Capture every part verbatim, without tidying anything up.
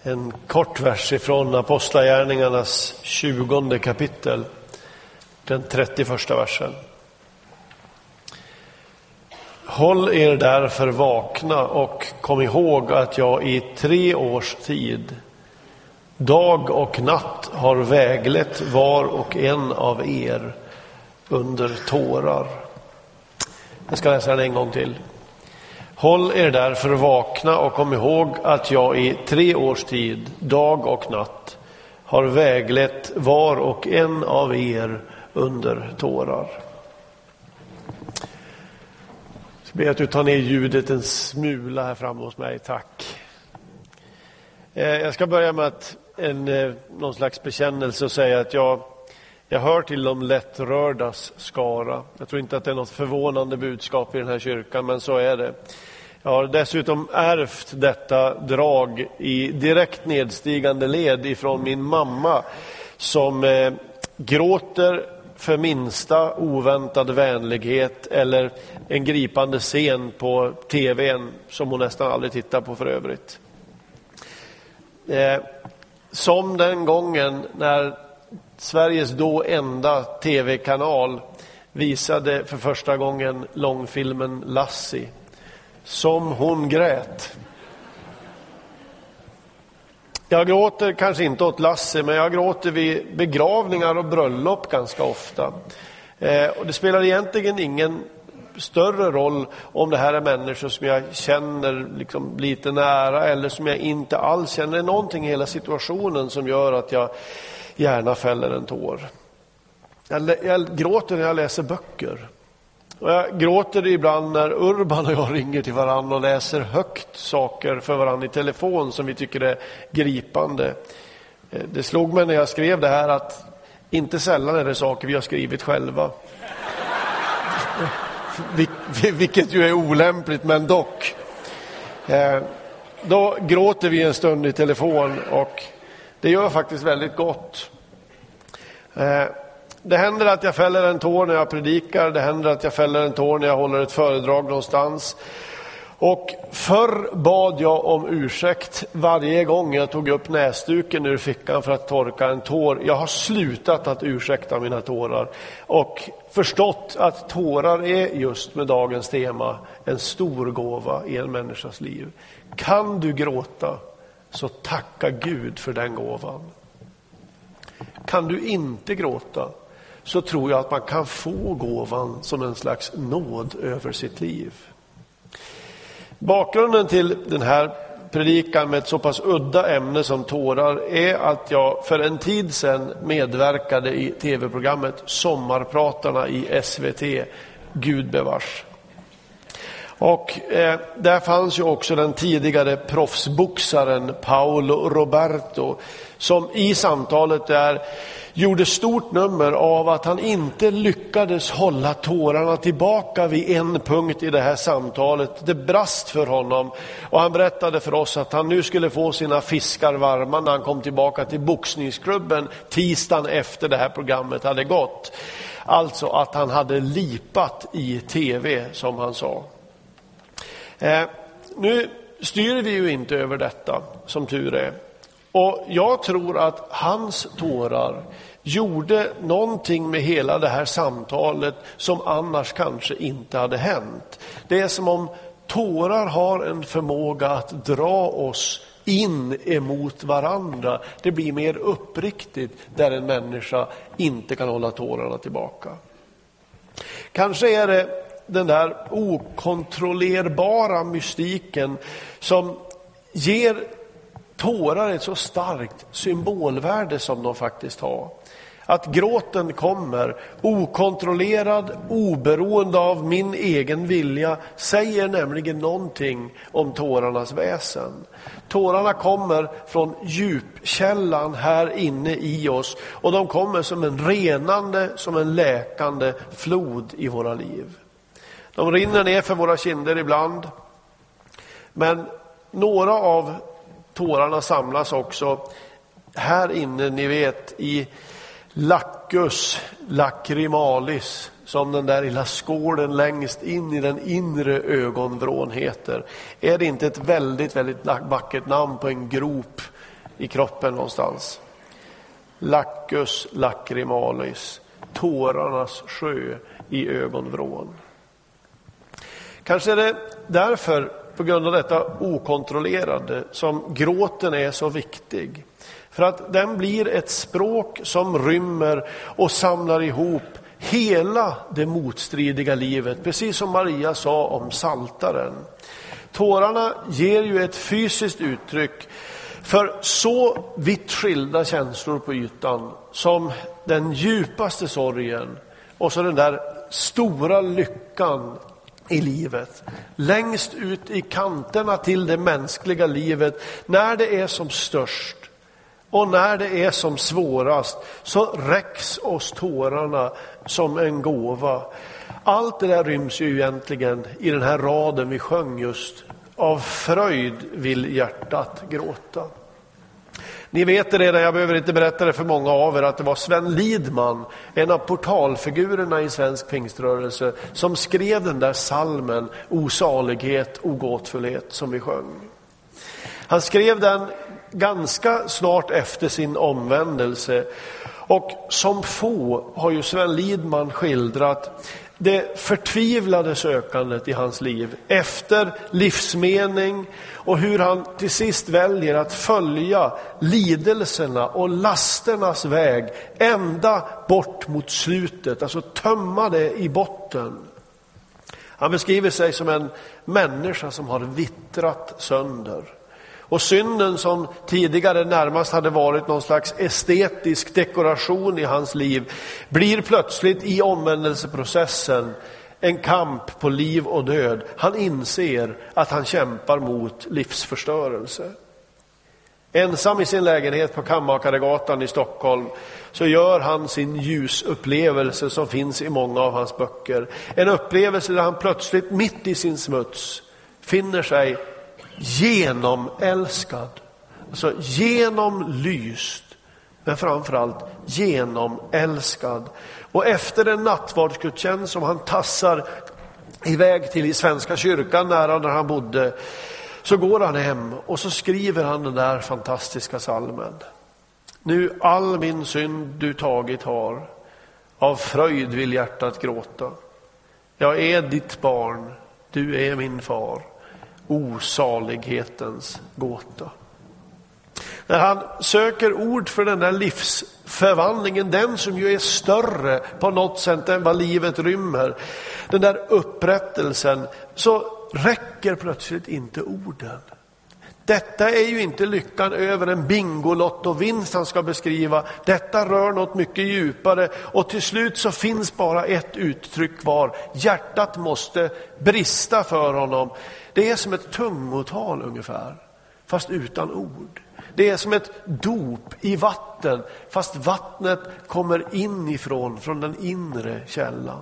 En kort vers ifrån Apostlagärningarnas tjugonde kapitel, den trettioförsta versen. Håll er därför vakna och kom ihåg att jag i tre års tid, dag och natt, har väglett var och en av er under tårar. Jag ska läsa den en gång till. Håll er därför vakna och kom ihåg att jag i tre års tid, dag och natt, har väglett var och en av er under tårar. Så ber att du tar ner ljudet en smula här framme hos mig, tack. Jag ska börja med att en, någon slags bekännelse och säga att jag, jag hör till de lättrördas skara. Jag tror inte att det är något förvånande budskap i den här kyrkan, men så är det. Jag har dessutom ärvt detta drag i direkt nedstigande led ifrån min mamma, som eh, gråter för minsta oväntad vänlighet eller en gripande scen på tvn som hon nästan aldrig tittar på för övrigt. Eh, som den gången när Sveriges då enda tv-kanal visade för första gången långfilmen Lassie. Som hon grät. Jag gråter kanske inte åt Lasse, men jag gråter vid begravningar och bröllop ganska ofta. Eh, och det spelar egentligen ingen större roll om det här är människor som jag känner liksom lite nära eller som jag inte alls känner. Det är någonting i hela situationen som gör att jag gärna fäller en tår. Jag, jag gråter när jag läser böcker. Och jag gråter ibland när Urban och jag ringer till varandra och läser högt saker för varandra i telefon som vi tycker är gripande. Det slog mig när jag skrev det här att inte sällan är det saker vi har skrivit själva. Vilket ju är olämpligt, men dock. Då gråter vi en stund i telefon och det gör faktiskt väldigt gott. Det händer att jag fäller en tår när jag predikar. Det händer att jag fäller en tår när jag håller ett föredrag någonstans. Och förr bad jag om ursäkt varje gång jag tog upp näsduken ur fickan för att torka en tår. Jag har slutat att ursäkta mina tårar och förstått att tårar är just med dagens tema en stor gåva i en människas liv. Kan du gråta, så tacka Gud för den gåvan. Kan du inte gråta, så tror jag att man kan få gåvan som en slags nåd över sitt liv. Bakgrunden till den här predikan med ett så pass udda ämne som tårar är att jag för en tid sedan medverkade i tv-programmet Sommarpratarna i S V T, Gud bevars. Och eh, där fanns ju också den tidigare proffsboxaren Paolo Roberto, som i samtalet där gjorde stort nummer av att han inte lyckades hålla tårarna tillbaka vid en punkt i det här samtalet. Det brast för honom och han berättade för oss att han nu skulle få sina fiskar varma när han kom tillbaka till boxningsklubben tisdagen efter det här programmet hade gått. Alltså att han hade lipat i tv, som han sa. Eh, nu styr vi ju inte över detta, som tur är. Och jag tror att hans tårar gjorde någonting med hela det här samtalet som annars kanske inte hade hänt. Det är som om tårar har en förmåga att dra oss in emot varandra. Det blir mer uppriktigt där en människa inte kan hålla tårarna tillbaka. Kanske är det den där okontrollerbara mystiken som ger tårar ett så starkt symbolvärde som de faktiskt har. Att gråten kommer okontrollerad, oberoende av min egen vilja, säger nämligen någonting om tårarnas väsen. Tårarna kommer från djupkällan här inne i oss och de kommer som en renande, som en läkande flod i våra liv. De rinner ner för våra kinder ibland, men några av tårarna samlas också här inne, ni vet, i lacus lacrimalis, som den där lilla skålen längst in i den inre ögonvrån heter. Är det inte ett väldigt, väldigt vackert namn på en grop i kroppen någonstans. Lacus lacrimalis, tårarnas sjö i ögonvrån. Kanske är det därför, på grund av detta okontrollerade, som gråten är så viktig. För att den blir ett språk som rymmer och samlar ihop hela det motstridiga livet. Precis som Maria sa om saltaren. Tårarna ger ju ett fysiskt uttryck för så vitt skilda känslor på ytan som den djupaste sorgen och så den där stora lyckan i livet. Längst ut i kanterna till det mänskliga livet, när det är som störst och när det är som svårast, så räcks oss tårarna som en gåva. Allt det där ryms ju egentligen i den här raden vi sjöng just. Av fröjd vill hjärtat gråta. Ni vet det redan, jag behöver inte berätta det för många av er, att det var Sven Lidman, en av portalfigurerna i svensk pingströrelse, som skrev den där salmen Osalighet, ogåtfullhet som vi sjöng. Han skrev den ganska snart efter sin omvändelse, och som få har ju Sven Lidman skildrat det förtvivlade sökandet i hans liv efter livsmening och hur han till sist väljer att följa lidelserna och lasternas väg ända bort mot slutet, alltså tömma det i botten. Han beskriver sig som en människa som har vittrat sönder. Och synden, som tidigare närmast hade varit någon slags estetisk dekoration i hans liv, blir plötsligt i omvändelseprocessen en kamp på liv och död. Han inser att han kämpar mot livsförstörelse. Ensam i sin lägenhet på Kammakaregatan i Stockholm så gör han sin ljusupplevelse som finns i många av hans böcker. En upplevelse där han plötsligt mitt i sin smuts finner sig genomälskad, alltså genomlyst, men framförallt genomälskad. Och efter en nattvardsgudstjänst som han tassar iväg till i Svenska kyrkan nära där han bodde, så går han hem och så skriver han den där fantastiska salmen. Nu all min synd du tagit har, av fröjd vill hjärtat gråta. Jag är ditt barn, du är min far, osalighetens gåta. När han söker ord för den där livsförvandlingen, den som ju är större på något sätt än vad livet rymmer, den där upprättelsen, så räcker plötsligt inte orden. Detta är ju inte lyckan över en bingolottovinst han ska beskriva. Detta rör något mycket djupare, och till slut så finns bara ett uttryck kvar. Hjärtat måste brista för honom. Det är som ett tungotal ungefär, fast utan ord. Det är som ett dop i vatten, fast vattnet kommer inifrån, från den inre källan.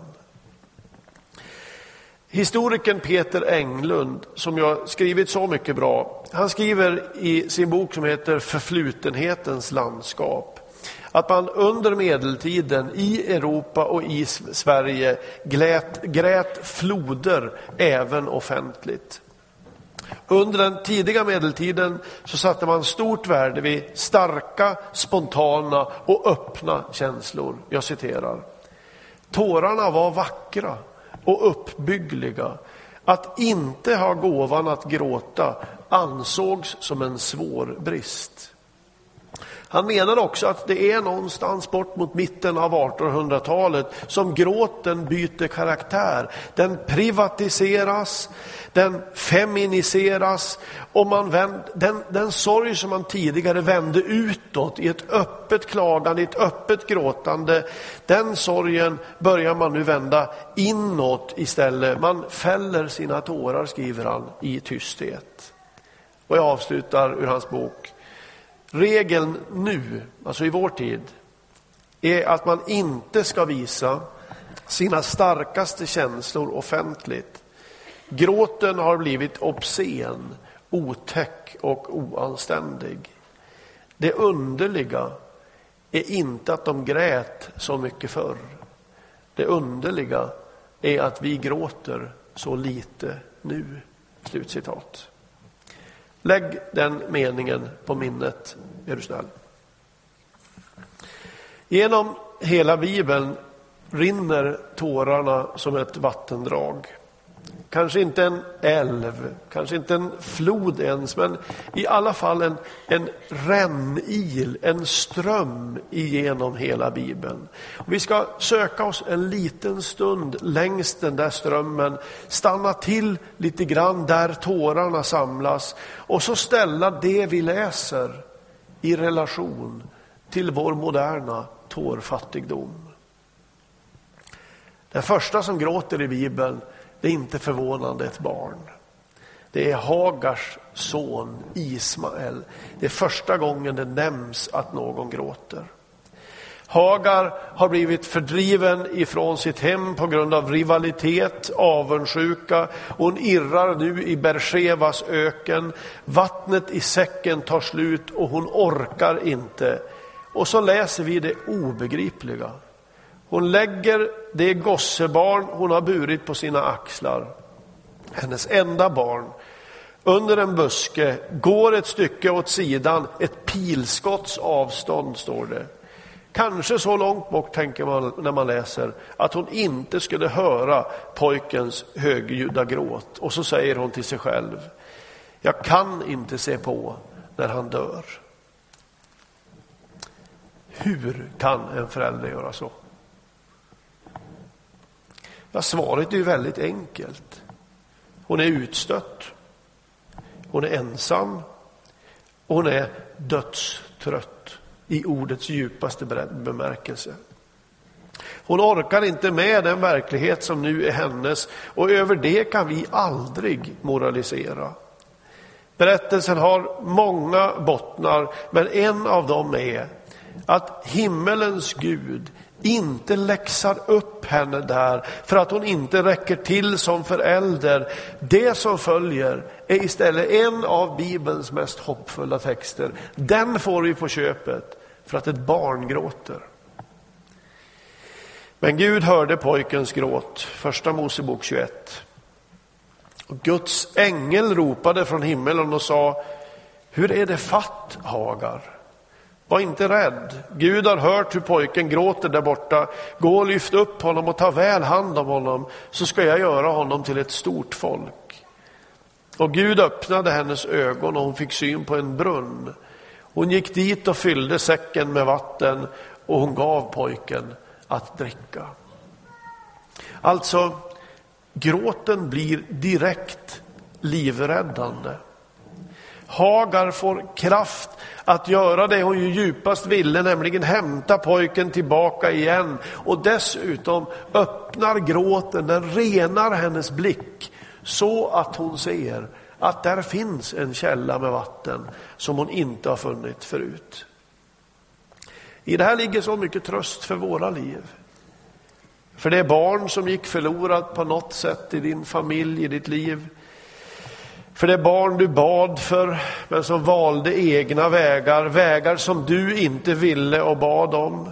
Historikern Peter Englund, som jag skrivit så mycket bra, han skriver i sin bok som heter Förflutenhetens landskap att man under medeltiden i Europa och i Sverige grät, grät floder även offentligt. Under den tidiga medeltiden så satte man stort värde vid starka, spontana och öppna känslor. Jag citerar: tårarna var vackra och uppbyggliga. Att inte ha gåvan att gråta ansågs som en svår brist. Han menar också att det är någonstans bort mot mitten av artonhundratalet som gråten byter karaktär. Den privatiseras, den feminiseras, och man vänd, den, den sorg som man tidigare vände utåt i ett öppet klagande, i ett öppet gråtande, den sorgen börjar man nu vända inåt istället. Man fäller sina tårar, skriver han, i tysthet. Och jag avslutar ur hans bok. Regeln nu, alltså i vår tid, är att man inte ska visa sina starkaste känslor offentligt. Gråten har blivit obscen, otäck och oanständig. Det underliga är inte att de grät så mycket förr. Det underliga är att vi gråter så lite nu. Slutcitat. Lägg den meningen på minnet är du snäll. Genom hela Bibeln rinner tårarna som ett vattendrag. Kanske inte en älv, kanske inte en flod ens, men i alla fall en, en rännil, en ström igenom hela Bibeln. Och vi ska söka oss en liten stund längs den där strömmen, stanna till lite grann där tårarna samlas och så ställa det vi läser i relation till vår moderna tårfattigdom. Den första som gråter i Bibeln, det är inte förvånande ett barn. Det är Hagars son Ismael. Det är första gången det nämns att någon gråter. Hagar har blivit fördriven ifrån sitt hem på grund av rivalitet, avundsjuka. Hon irrar nu i Bershevas öken. Vattnet i säcken tar slut och hon orkar inte. Och så läser vi det obegripliga. Hon lägger det gossebarn hon har burit på sina axlar, hennes enda barn, under en buske, går ett stycke åt sidan, ett pilskotts avstånd står det. Kanske så långt bort, tänker man när man läser, att hon inte skulle höra pojkens högljudda gråt. Och så säger hon till sig själv: jag kan inte se på när han dör. Hur kan en förälder göra så? Ja, svaret är ju väldigt enkelt. Hon är utstött. Hon är ensam. Och hon är dödstrött i ordets djupaste bemärkelse. Hon orkar inte med den verklighet som nu är hennes, och över det kan vi aldrig moralisera. Berättelsen har många bottnar, men en av dem är att himmelens Gud inte läxar upp henne där för att hon inte räcker till som förälder. Det som följer är istället en av Bibelns mest hoppfulla texter. Den får vi på köpet för att ett barn gråter. Men Gud hörde pojkens gråt, första Mosebok tjugoett. Och Guds ängel ropade från himmelen och sa: hur är det fatt, Hagar? Var inte rädd. Gud har hört hur pojken gråter där borta. Gå och lyft upp honom och ta väl hand om honom, så ska jag göra honom till ett stort folk. Och Gud öppnade hennes ögon och hon fick syn på en brunn. Hon gick dit och fyllde säcken med vatten och hon gav pojken att dricka. Alltså, gråten blir direkt livräddande. Hagar får kraft att göra det hon ju djupast ville, nämligen hämta pojken tillbaka igen. Och dessutom öppnar gråten, den renar hennes blick så att hon ser att där finns en källa med vatten som hon inte har funnit förut. I det här ligger så mycket tröst för våra liv. För det barn som gick förlorat på något sätt i din familj, i ditt liv. För det barn du bad för, men som valde egna vägar. Vägar som du inte ville och bad om.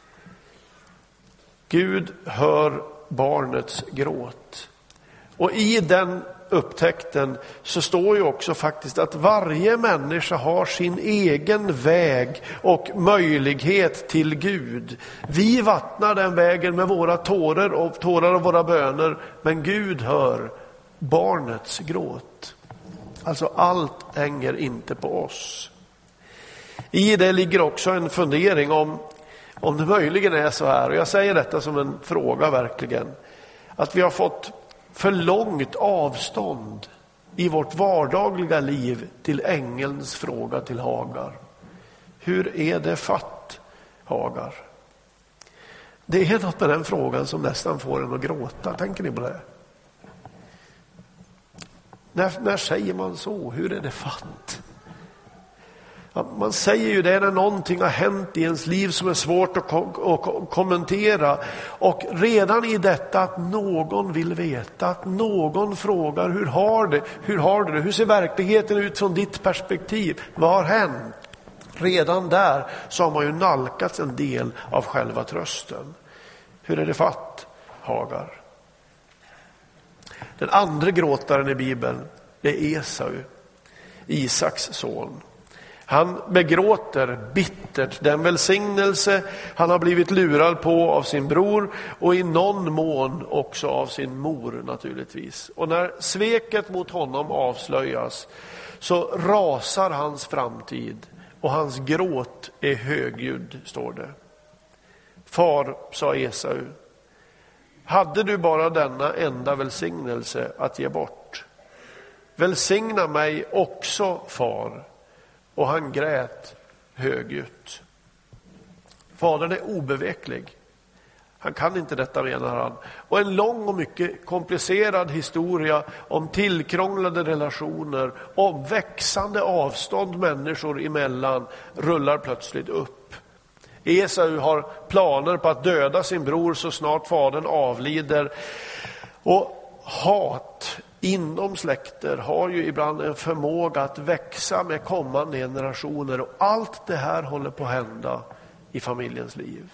Gud hör barnets gråt. Och i den upptäckten så står ju också faktiskt att varje människa har sin egen väg och möjlighet till Gud. Vi vattnar den vägen med våra tårar och tårar och våra böner, men Gud hör barnets gråt. Alltså allt hänger inte på oss. I det ligger också en fundering om, om det möjligen är så här, och jag säger detta som en fråga verkligen, att vi har fått för långt avstånd i vårt vardagliga liv till ängelns fråga till Hagar. Hur är det fatt, Hagar? Det är något med den frågan som nästan får en att gråta. Tänker ni på det? När, när säger man så? Hur är det fatt? Ja, man säger ju det när någonting har hänt i ens liv som är svårt att, ko- att ko- kommentera. Och redan i detta att någon vill veta, att någon frågar: hur har det? Hur har du det? Hur ser verkligheten ut från ditt perspektiv? Vad har hänt? Redan där så har man ju nalkats en del av själva trösten. Hur är det fatt, Hagar? Den andra gråtaren i Bibeln är Esau, Isaks son. Han begråter bittert den välsignelse han har blivit lurad på av sin bror och i någon mån också av sin mor naturligtvis. Och när sveket mot honom avslöjas så rasar hans framtid och hans gråt är högljudd, står det. Far, sa Esau, hade du bara denna enda välsignelse att ge bort? Välsigna mig också, far. Och han grät högljutt. Fadern är obeveklig. Han kan inte detta, menar han. Och en lång och mycket komplicerad historia om tillkrånglade relationer, om växande avstånd människor emellan rullar plötsligt upp. Esau har planer på att döda sin bror så snart fadern avlider. Och hat inom släkter har ju ibland en förmåga att växa med kommande generationer. Och allt det här håller på att hända i familjens liv.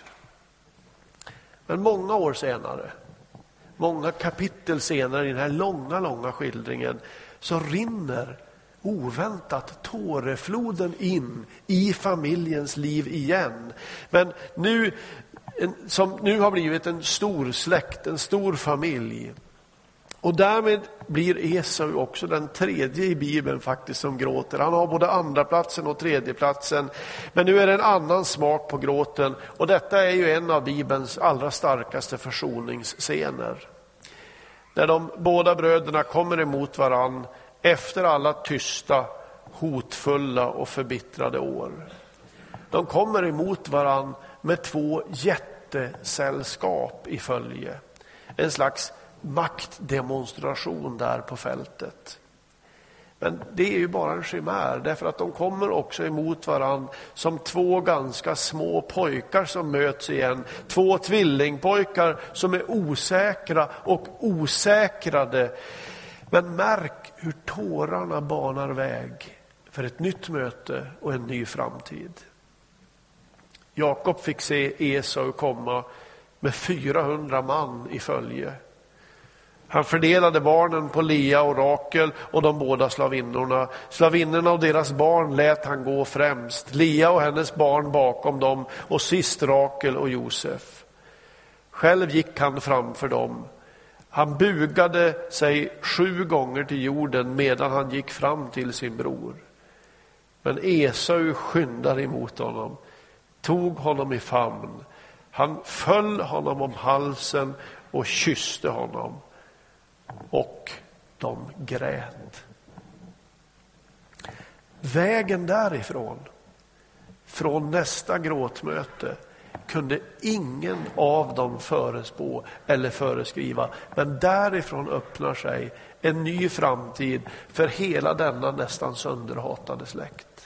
Men många år senare, många kapitel senare i den här långa, långa skildringen, så rinner oväntat tårefloden in i familjens liv igen. Men nu, en, som nu har blivit en stor släkt, en stor familj. Och därmed blir Esau också den tredje i Bibeln faktiskt som gråter. Han har både andra platsen och tredje platsen. Men nu är det en annan smak på gråten. Och detta är ju en av Bibelns allra starkaste försoningsscener. När de båda bröderna kommer emot varann efter alla tysta, hotfulla och förbittrade år. De kommer emot varann med två jättesällskap i följe. En slags maktdemonstration där på fältet. Men det är ju bara en chimär, därför att de kommer också emot varann som två ganska små pojkar som möts igen. Två tvillingpojkar som är osäkra och osäkrade. Men märk hur tårarna banar väg för ett nytt möte och en ny framtid. Jakob fick se Esau komma med fyrahundra man i följe. Han fördelade barnen på Lea och Rakel och de båda slavinnorna. Slavinnorna och deras barn lät han gå främst. Lea och hennes barn bakom dem och sist Rakel och Josef. Själv gick han framför dem. Han bugade sig sju gånger till jorden medan han gick fram till sin bror. Men Esau skyndade emot honom, tog honom i famn. Han föll honom om halsen och kysste honom. Och de grät. Vägen därifrån, från nästa gråtmöte, kunde ingen av dem förespå eller föreskriva. Men därifrån öppnar sig en ny framtid för hela denna nästan sönderhatade släkt.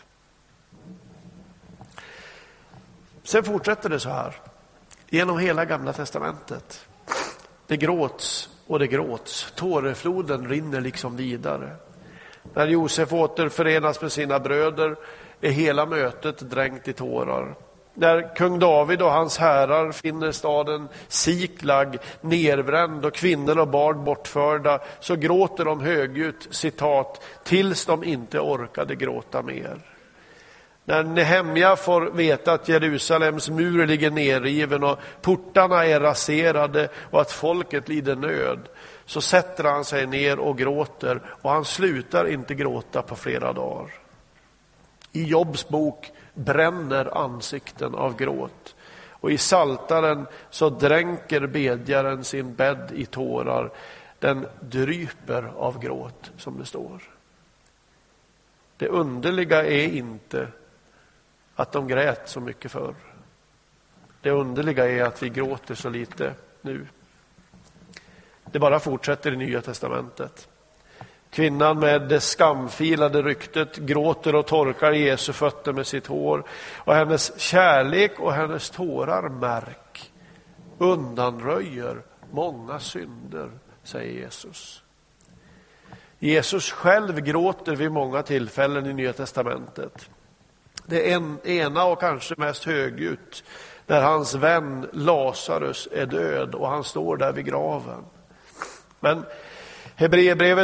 Sen fortsätter det så här genom hela Gamla testamentet. Det gråts och det gråts. Tårefloden rinner liksom vidare. När Josef återförenas med sina bröder är hela mötet dränkt i tårar. När kung David och hans herrar finner staden Siklag nerbränd och kvinnor och barn bortförda, så gråter de högljutt, citat, tills de inte orkade gråta mer. När Nehemja får veta att Jerusalems mur ligger nerriven och portarna är raserade och att folket lider nöd, så sätter han sig ner och gråter, och han slutar inte gråta på flera dagar. I Jobs bok bränner ansikten av gråt, och i Saltaren så dränker bedjaren sin bädd i tårar. Den dryper av gråt, som det står. Det underliga är inte att de grät så mycket förr. Det underliga är att vi gråter så lite nu. Det bara fortsätter i Nya testamentet. Kvinnan med det skamfilade ryktet gråter och torkar Jesu fötter med sitt hår. Och hennes kärlek och hennes tårar, märk, undanröjer många synder, säger Jesus. Jesus själv gråter vid många tillfällen i Nya testamentet. Det en, ena och kanske mest högljutt när hans vän Lazarus är död och han står där vid graven. Men Hebreerbrevet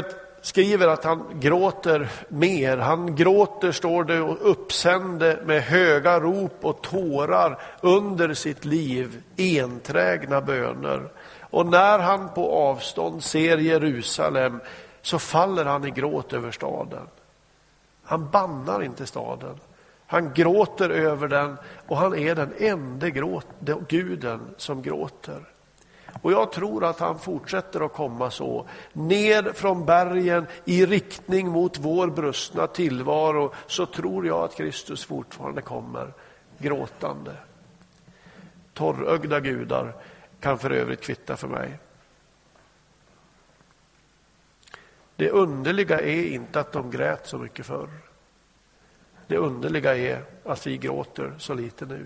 skriver att han gråter mer. Han gråter, står det, och uppsände med höga rop och tårar under sitt liv enträgna böner. Och när han på avstånd ser Jerusalem så faller han i gråt över staden. Han bannar inte staden. Han gråter över den och han är den enda gråt, guden som gråter. Och jag tror att han fortsätter att komma så. Ner från bergen i riktning mot vår brustna tillvaro, så tror jag att Kristus fortfarande kommer gråtande. Torrögda gudar kan för övrigt kvitta för mig. Det underliga är inte att de grät så mycket förr. Det underliga är att vi gråter så lite nu.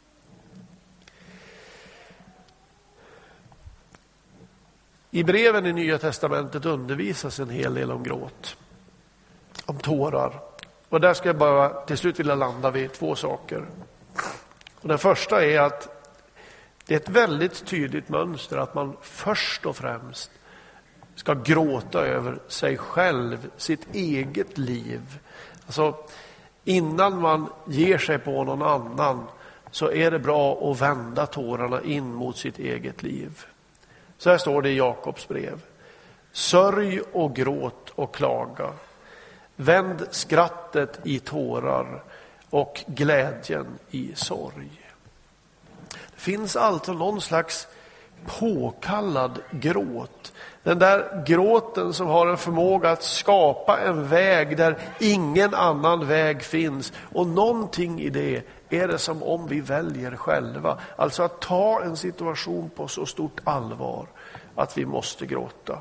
I breven i Nya testamentet undervisas en hel del om gråt, om tårar. Och där ska jag bara till slut vilja landa vid två saker. Och den första är att det är ett väldigt tydligt mönster att man först och främst ska gråta över sig själv, sitt eget liv. Alltså innan man ger sig på någon annan så är det bra att vända tårarna in mot sitt eget liv. Så här står det i Jakobs brev. Sörj och gråt och klaga. Vänd skrattet i tårar och glädjen i sorg. Det finns alltså någon slags påkallad gråt. Den där gråten som har en förmåga att skapa en väg där ingen annan väg finns. Och någonting i det är det som om vi väljer själva. Alltså att ta en situation på så stort allvar att vi måste gråta.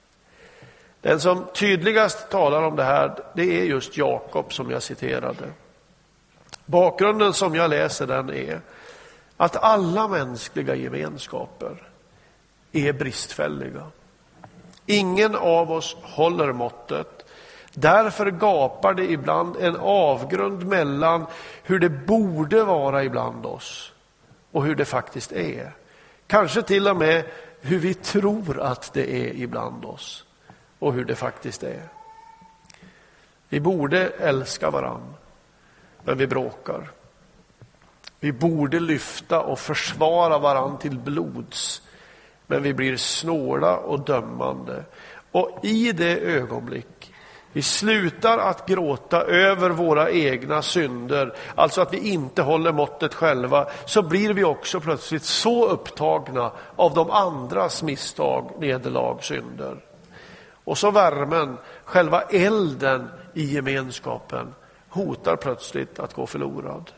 Den som tydligast talar om det här, det är just Jakob som jag citerade. Bakgrunden som jag läser den är att alla mänskliga gemenskaper är bristfälliga. Ingen av oss håller måttet. Därför gapar det ibland en avgrund mellan hur det borde vara ibland oss och hur det faktiskt är. Kanske till och med hur vi tror att det är ibland oss och hur det faktiskt är. Vi borde älska varann, men vi bråkar. Vi borde lyfta och försvara varann till blods, men vi blir snåla och dömande. Och i det ögonblick vi slutar att gråta över våra egna synder, alltså att vi inte håller måttet själva, så blir vi också plötsligt så upptagna av de andras misstag, nederlag, synder. Och så värmen, själva elden i gemenskapen, hotar plötsligt att gå förlorad.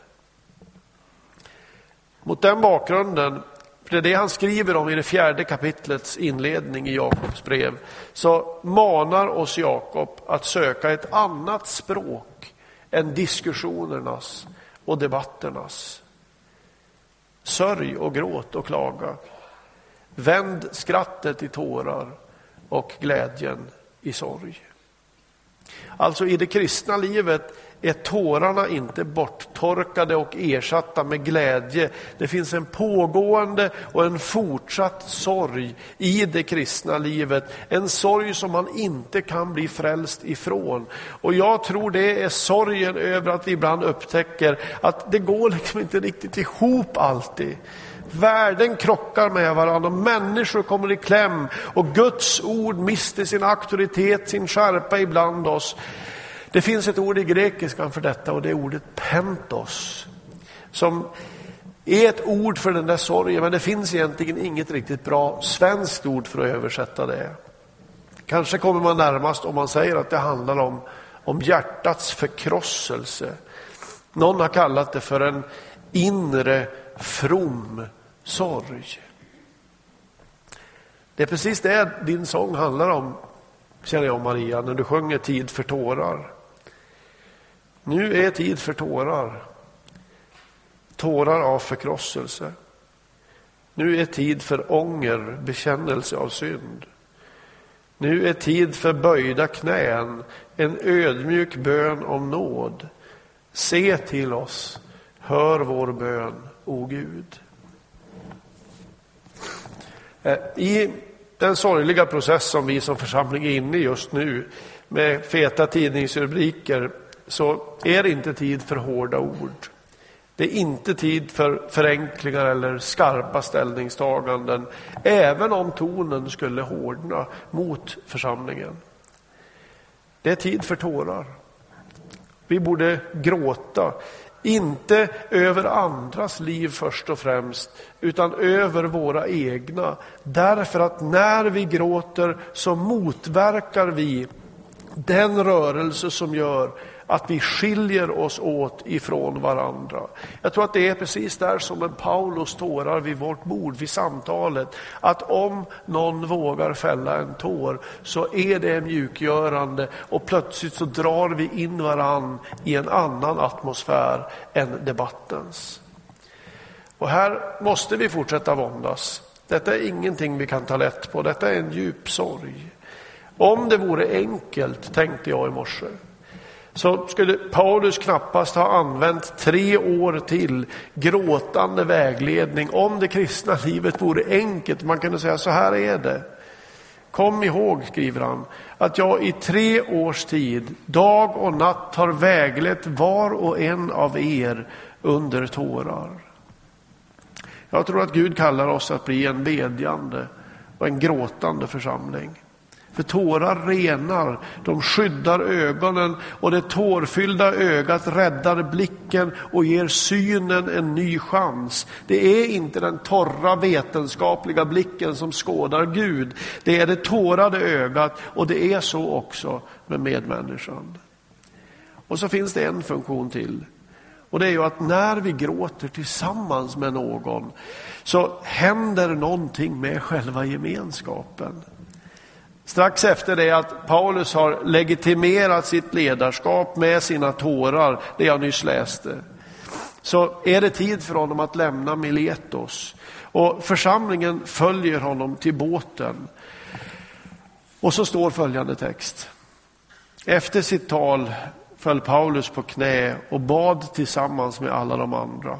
Mot den bakgrunden, för det är det han skriver om i det fjärde kapitlets inledning i Jakobs brev, så manar oss Jakob att söka ett annat språk än diskussionernas och debatternas. Sörj och gråt och klaga. Vänd skrattet i tårar och glädjen i sorg. Alltså i det kristna livet är tårarna inte borttorkade och ersatta med glädje. Det finns en pågående och en fortsatt sorg i det kristna livet. En sorg som man inte kan bli frälst ifrån. Och jag tror det är sorgen över att vi ibland upptäcker att det går liksom inte riktigt ihop alltid. Världen krockar med varandra och människor kommer i kläm och Guds ord mister sin auktoritet, sin skärpa ibland oss. Det finns ett ord i grekiskan för detta och det är ordet pentos, som är ett ord för den där sorgen, men det finns egentligen inget riktigt bra svenskt ord för att översätta det. Kanske kommer man närmast om man säger att det handlar om, om hjärtats förkrosselse. Någon har kallat det för en inre from sorg. Det är precis det din sång handlar om, känner jag, Maria, när du sjunger tid för tårar. Nu är tid för tårar. Tårar av förkrosselse. Nu är tid för ånger, bekännelse av synd. Nu är tid för böjda knän, en ödmjuk bön om nåd. Se till oss, hör vår bön, o Gud. I den sorgliga process som vi som församling är inne i just nu med feta tidningsrubriker, så är det inte tid för hårda ord. Det är inte tid för förenklingar eller skarpa ställningstaganden, även om tonen skulle hårdna mot församlingen. Det är tid för tårar. Vi borde gråta, inte över andras liv först och främst, utan över våra egna. Därför att när vi gråter så motverkar vi den rörelse som gör att vi skiljer oss åt ifrån varandra. Jag tror att det är precis där som en Paulus tårar vid vårt bord, vid samtalet. Att om någon vågar fälla en tår så är det mjukgörande, och plötsligt så drar vi in varann i en annan atmosfär än debattens. Och här måste vi fortsätta våndas. Detta är ingenting vi kan ta lätt på. Detta är en djup sorg. Om det vore enkelt, tänkte jag i morse, så skulle Paulus knappast ha använt tre år till gråtande vägledning. Om det kristna livet vore enkelt, man kunde säga så här är det. Kom ihåg, skriver han, att jag i tre års tid, dag och natt, har väglett var och en av er under tårar. Jag tror att Gud kallar oss att bli en bedjande och en gråtande församling. För tårar renar, de skyddar ögonen, och det tårfyllda ögat räddar blicken och ger synen en ny chans. Det är inte den torra vetenskapliga blicken som skådar Gud. Det är det tårade ögat, och det är så också med medmänniskan. Och så finns det en funktion till. Och det är ju att när vi gråter tillsammans med någon så händer någonting med själva gemenskapen. Strax efter det att Paulus har legitimerat sitt ledarskap med sina tårar, det jag nyss läste, så är det tid för honom att lämna Miletos. Och församlingen följer honom till båten. Och så står följande text. Efter sitt tal föll Paulus på knä och bad tillsammans med alla de andra.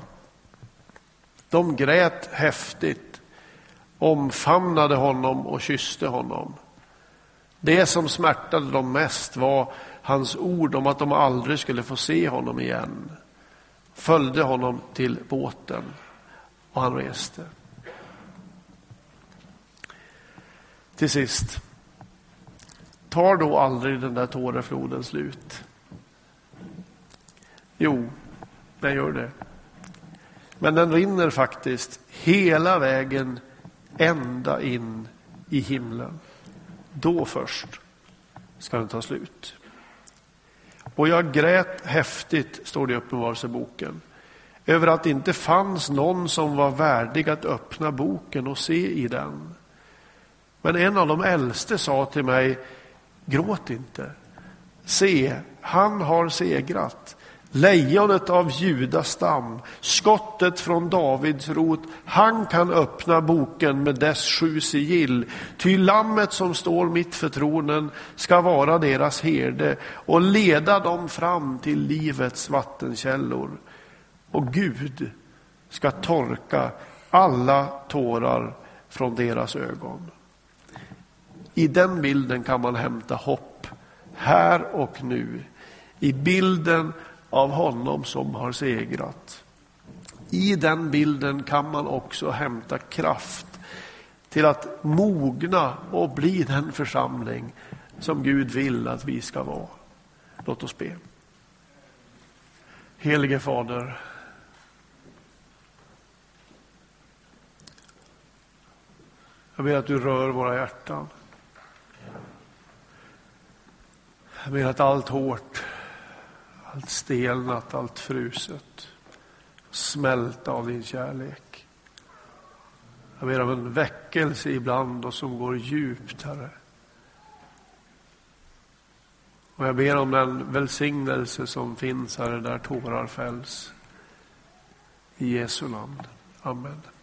De grät häftigt, omfamnade honom och kysste honom. Det som smärtade dem mest var hans ord om att de aldrig skulle få se honom igen. Följde honom till båten och han reste. Till sist, tar då aldrig den där tårefloden slut? Jo, den gör det. Men den rinner faktiskt hela vägen ända in i himlen. Då först ska den ta slut. Och jag grät häftigt, står det i Uppenbarelseboken, över att det inte fanns någon som var värdig att öppna boken och se i den. Men en av de äldste sa till mig, gråt inte. Se, han har segrat. Lejonet av Judas stam, skottet från Davids rot, han kan öppna boken med dess sju sigill. Ty lammet som står mitt för tronen ska vara deras herde och leda dem fram till livets vattenkällor. Och Gud ska torka alla tårar från deras ögon. I den bilden kan man hämta hopp här och nu. I bilden av honom som har segrat. I den bilden kan man också hämta kraft till att mogna och bli den församling som Gud vill att vi ska vara. Låt oss be. Helige Fader, jag ber att du rör våra hjärtan. Jag ber att allt hårt, allt stelnat, allt fruset smälta av din kärlek. Jag ber om en väckelse ibland och som går djupt, Herre. Och jag ber om den välsignelse som finns, Herre, där tårar fälls. I Jesu namn. Amen.